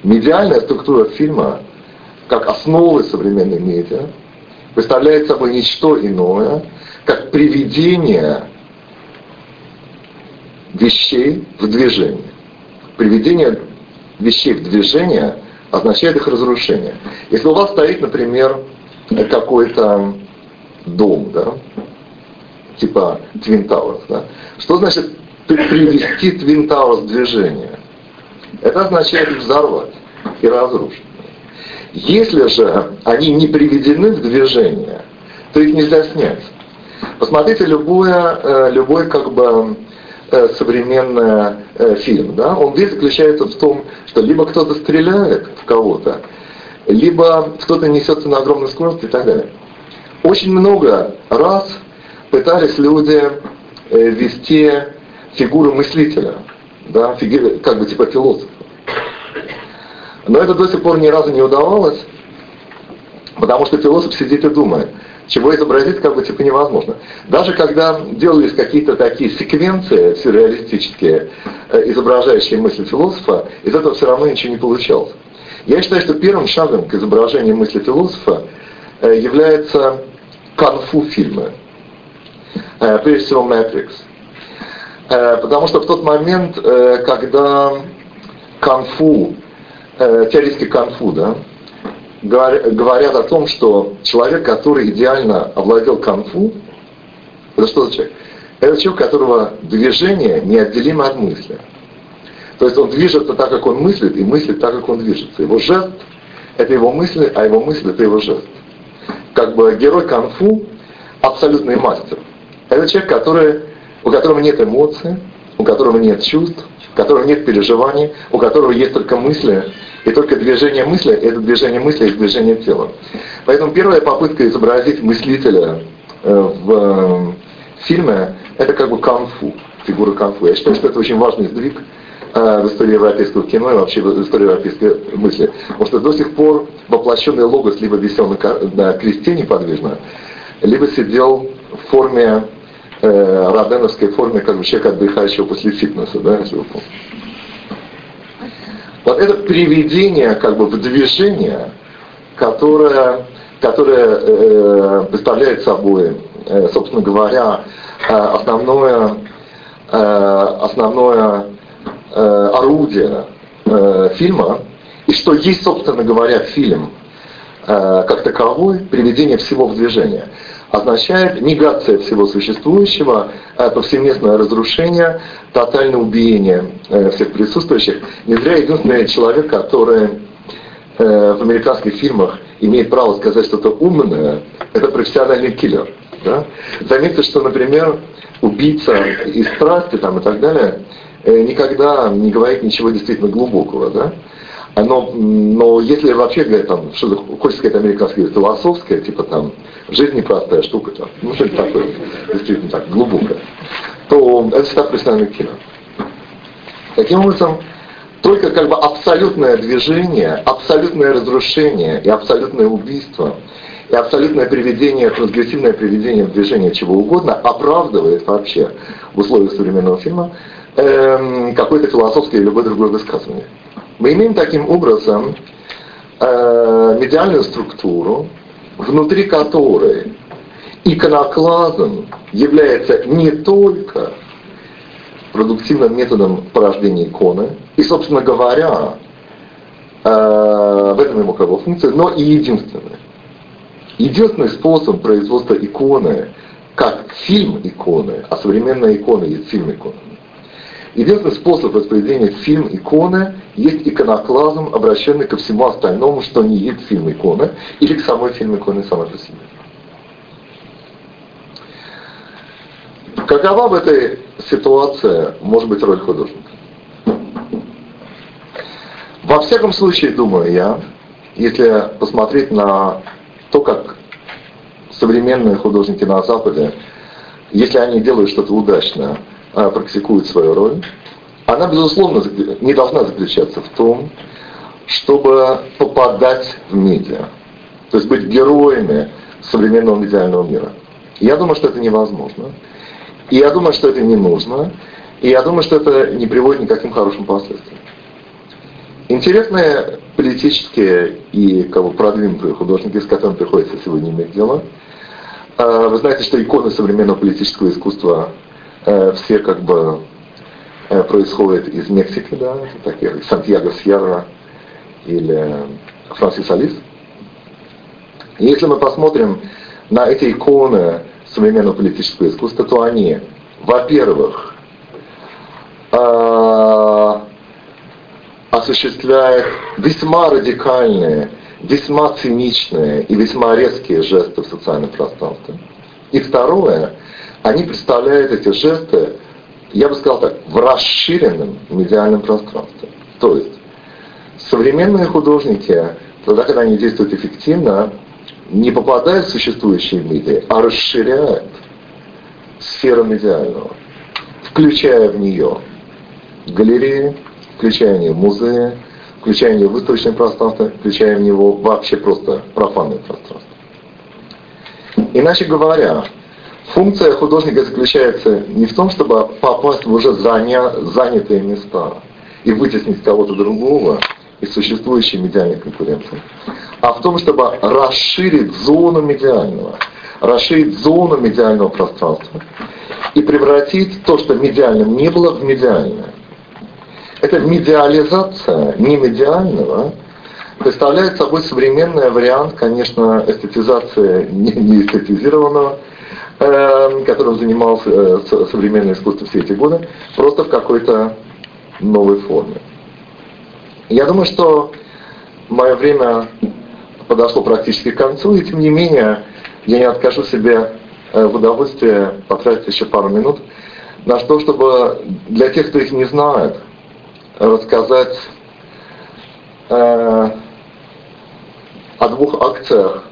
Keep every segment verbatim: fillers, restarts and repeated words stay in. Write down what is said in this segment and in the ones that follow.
медиальная структура фильма, как основы современной медиа, представляет собой ничто иное, как приведение вещей в движение. Приведение вещей в движение означает их разрушение. Если у вас стоит, например, какой-то дом, да, типа Twin Towers, да, что значит привести Twin Towers в движение? Это означает их взорвать и разрушить. Если же они не приведены в движение, то их нельзя снять. Посмотрите любое, любой как бы современный фильм, да, он весь заключается в том, что либо кто-то стреляет в кого-то, либо кто-то несется на огромной скорости и так далее. Очень много раз пытались люди вести фигуру мыслителя, да, фигуру, как бы типа философа. Но это до сих пор ни разу не удавалось, потому что философ сидит и думает, чего изобразить как бы типа невозможно. Даже когда делались какие-то такие секвенции сюрреалистические, изображающие мысли философа, из этого все равно ничего не получалось. Я считаю, что первым шагом к изображению мысли философа является канфу фильмы. Прежде всего Matrix. Потому что в тот момент, когда канфу, теоретически канфу, да, говорят о том, что человек, который идеально овладел канфу, это что за человек? Это человек, у которого движение неотделимо от мысли. То есть он движется так, как он мыслит, и мыслит так, как он движется. Его жест – это его мысли, а его мысль – это его жест. Как бы герой канфу – абсолютный мастер. Это человек, который, у которого нет эмоций, у которого нет чувств, у которого нет переживаний, у которого есть только мысли, и только движение мысли – это движение мысли, это движение тела. Поэтому первая попытка изобразить мыслителя в фильме – это как бы канфу, фигура канфу. Я считаю, что это очень важный сдвиг в истории европейского кино и вообще в истории европейской мысли. Потому что до сих пор воплощенный логос либо висел на кресте неподвижно, либо сидел в форме, э, роденовской форме, как бы человека, отдыхающего после фитнеса, да, если вы помните. Вот это приведение как бы в движение, которое, которое э, представляет собой, э, собственно говоря, э, основное, э, основное э, орудие э, фильма, и что есть, собственно говоря, фильм э, как таковой, приведение всего в движение, означает негация всего существующего, повсеместное разрушение, тотальное убиение всех присутствующих. Не зря единственный человек, который в американских фильмах имеет право сказать что-то умное, это профессиональный киллер. Да? Заметьте, что, например, убийца из страсти там, и так далее никогда не говорит ничего действительно глубокого. Да? Но, но если вообще говорить, там, что-то, хочется сказать американское, философское, типа там, жизнь непростая штука, там, ну что-то такое, действительно так, глубокое, то это всегда профессиональное кино. Таким образом, только как бы абсолютное движение, абсолютное разрушение и абсолютное убийство, и абсолютное приведение, трансгрессивное приведение в движение чего угодно оправдывает вообще в условиях современного фильма э, какое-то философское или любое другое высказывание. Мы имеем таким образом э, медиальную структуру, внутри которой иконоклазм является не только продуктивным методом порождения иконы, и, собственно говоря, э, в этом его как бы функция, но и единственный. Единственный способ производства иконы, как фильм иконы, а современная икона есть фильм иконы. Единственный способ воспроизведения фильм иконы есть иконоклазм, обращенный ко всему остальному, что не есть фильм иконы, или к самой фильм иконы самой по себе. Какова в этой ситуации может быть роль художника? Во всяком случае, думаю я, если посмотреть на то, как современные художники на Западе, если они делают что-то удачное, практикуют свою роль, она, безусловно, не должна заключаться в том, чтобы попадать в медиа, то есть быть героями современного медиального мира. Я думаю, что это невозможно. И я думаю, что это не нужно. И я думаю, что это не приводит ни к каким хорошим последствиям. Интересные политические и как бы, продвинутые художники, с которыми приходится сегодня иметь дело. Вы знаете, что иконы современного политического искусства все как бы происходят из Мексики, да, такие как Сантьяго Сьерра или Франсис Алис. И если мы посмотрим на эти иконы современного политического искусства, то они, во-первых, осуществляют весьма радикальные, весьма циничные и весьма резкие жесты в социальном пространстве. И второе, они представляют эти жесты, я бы сказал так, в расширенном медиальном пространстве. То есть современные художники, тогда, когда они действуют эффективно, не попадают в существующие медиа, а расширяют сферу медиального, включая в нее галереи, включая в нее музеи, включая в него выставочное пространство, включая в него вообще просто профанное пространство. Иначе говоря, функция художника заключается не в том, чтобы попасть в уже заня, занятые места и вытеснить кого-то другого из существующей медиальной конкуренции, а в том, чтобы расширить зону медиального, расширить зону медиального пространства и превратить то, что медиальным не было, в медиальное. Эта медиализация немедиального представляет собой современный вариант, конечно, эстетизации не, не эстетизированного, э, которым занимался э, современное искусство все эти годы, просто в какой-то новой форме. Я думаю, что мое время подошло практически к концу, и тем не менее я не откажу себе э, в удовольствии потратить еще пару минут на то, чтобы для тех, кто их не знает, рассказать э, о двух акциях,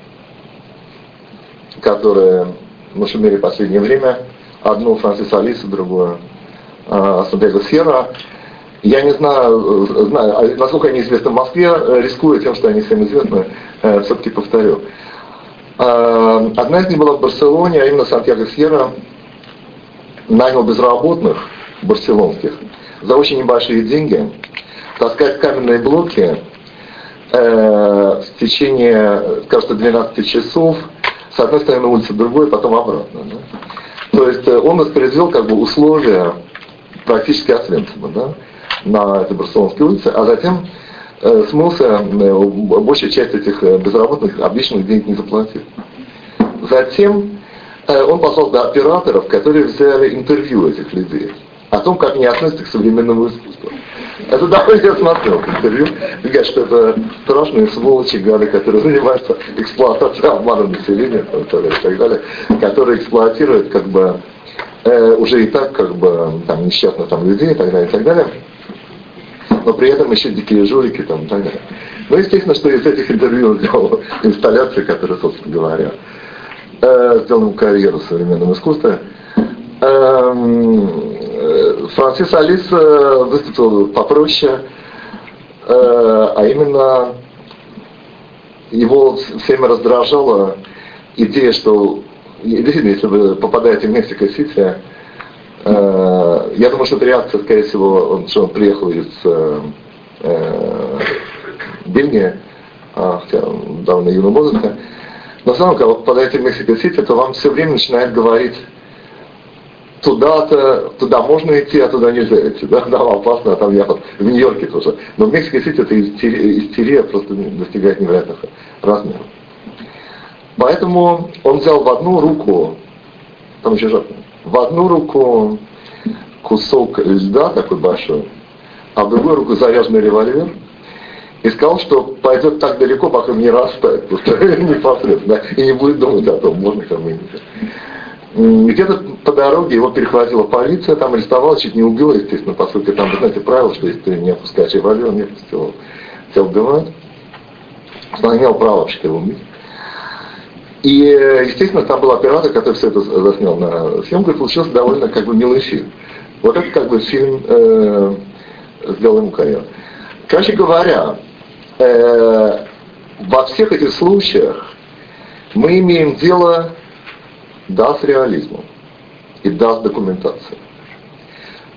которые мы шумели в последнее время. Одну Франсис Алис, другую э, Сантьяго Сьерра. Я не знаю, знаю, насколько они известны в Москве, рискуя тем, что они всем известны, э, все-таки повторю. Э, одна из них была в Барселоне, а именно Сантьяго Сьерра нанял безработных барселонских за очень небольшие деньги таскать каменные блоки э, в течение, кажется, двенадцати часов с одной стороны улицы, другой, потом обратно. Да? То есть он воспроизвел как бы условия практически Освенцима, да, на этой барселонской улице, а затем э, смылся, э, большая часть этих безработных обещанных денег не заплатил. Затем э, он послал до операторов, которые взяли интервью этих людей о том, как они относятся к современному искусству. Это довольно я смотрел интервью. Говорят, что это страшные сволочи, гады, которые занимаются эксплуатацией, обманом населения там, и так далее, которые эксплуатируют как бы э, уже и так как бы там несчастных там людей и так далее, и так далее. Но при этом еще дикие жулики там и так далее. Ну, естественно, что из этих интервью он сделал инсталляции, которые, собственно говоря, э, сделали карьеру в современном искусстве. Франсис Алис выступил попроще, а именно его всеми раздражала идея, что действительно, если вы попадаете в Мексико-Сити, я думаю, что это реакция, скорее всего, что он приехал из Бельгии, хотя довольно юного возраста, но в основном, когда вы попадаете в Мексико-Сити, то вам все время начинает говорить: туда-то, туда можно идти, а туда нельзя идти, да, там опасно, а там я вот в Нью-Йорке тоже. Но в Мексико-Сити эта истерия, истерия просто достигает невероятных размеров. Поэтому он взял в одну руку, там еще жарко, в одну руку кусок льда такой большой, а в другую руку заряженный револьвер, и сказал, что пойдет так далеко, пока не растает, непосредственно, и не будет думать о том, можно кому нибудь. Где-то по дороге его перехватила полиция, там арестовала, чуть не убила, естественно, поскольку там, вы знаете, правило, что если ты не опускаешь револьвер, не пустил, тебя убивают. Он имел право вообще его убить. И, естественно, там был оператор, который все это заснял на съемку, и получился довольно как бы милый фильм. Вот это как бы фильм э, сделал ему карьеру. Короче говоря, э, во всех этих случаях мы имеем дело, да, с реализмом и да, с документацией.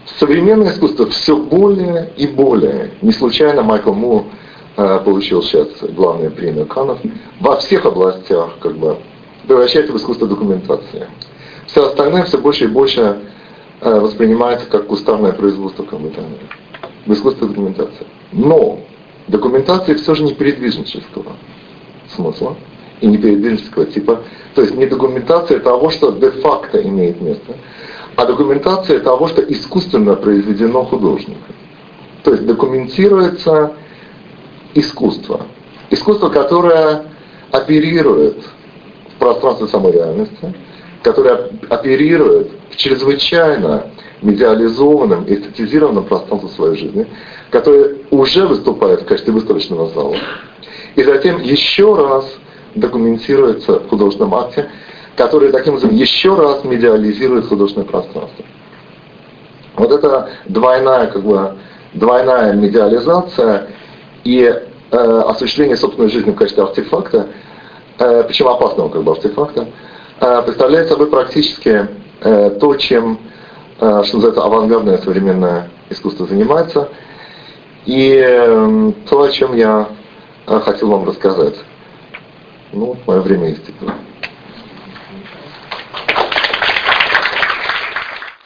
современное искусство все более и более, не случайно Майкл Мур э, получил сейчас главную премию Каннов, во всех областях как бы превращается в искусство документации. Все остальное все больше и больше э, воспринимается как кустарное производство, как бы, в искусстве документации. Но документация все же не передвижнического смысла и не передвижнического типа. То есть не документация того, что де-факто имеет место, а документация того, что искусственно произведено художником. То есть документируется искусство. Искусство, которое оперирует в пространстве самой реальности, которое оперирует в чрезвычайно медиализованном, эстетизированном пространстве своей жизни, которое уже выступает в качестве выставочного зала. И затем еще раз документируется в художественном акте, который таким образом еще раз медиализирует художественное пространство. Вот это двойная, как бы, двойная медиализация и э, осуществление собственной жизни в качестве артефакта, э, причем опасного как бы, артефакта, э, представляет собой практически э, то, чем, э, что называется, авангардное современное искусство занимается, и э, то, о чем я э, хотел вам рассказать. Ну, мое время истекло.